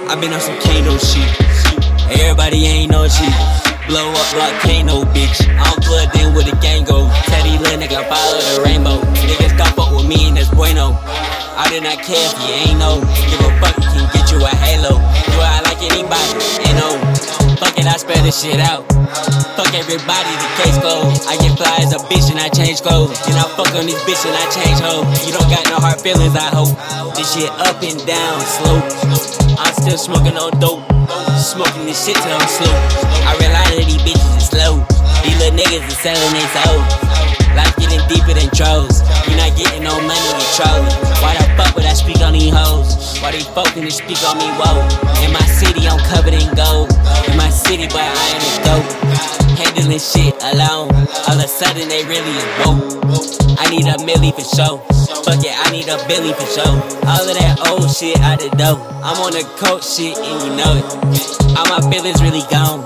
I been on some Kano shit. Everybody ain't no shit. Blow up volcano, bitch. I'm plugged in with the gang go. Teddy little nigga follow the rainbow. Niggas don't fuck with me and that's bueno. I did not care if you ain't know. Give a fuck, can get you a halo. Do I like anybody? Ain't no. Fuck it, I spell this shit out. Fuck everybody, the case closed. I get fly as a bitch and I change clothes. Then I fuck on this bitch and I change hoes. You don't got no hard feelings, I hope. This shit up and down, slow. I'm still smoking on dope. Smoking this shit till I'm slow. I realize that these bitches is slow. These little niggas is selling they soul. Life getting deeper than trolls. You not getting no money, you trolling. Why the fuck would I speak on these hoes? Why they fucking to speak on me, whoa? In my city, I'm covered in gold. In my city, but I am a dope. Handling shit alone. All of a sudden, they really is woke. I need a milli for show. Fuck it, I need a Billy for show. All of that old shit out the dope. I'm on the coke shit and you know it. All my feelings really gone.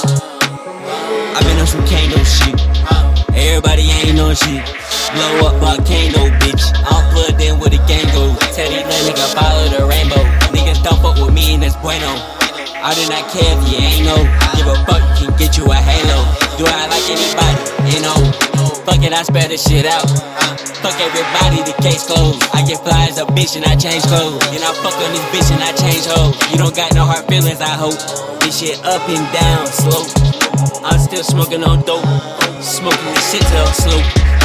I been on some Kano shit. Everybody ain't no shit. Blow up volcano, bitch. I'm plugged in with the gang go. Teddy little nigga follow the rainbow. Niggas don't fuck with me and that's bueno. I do not care if you ain't know. Give a fuck, can get you a halo. Do I like anybody? Ain't no. Fuck it, I spell this shit out. Fuck everybody, the case closed. I get fly as a bitch and I change clothes. Then I fuck on this bitch and I change hoes. You don't got no hard feelings, I hope. This shit up and down, slow. I'm still smoking on dope. Smoking this shit till I'm slow.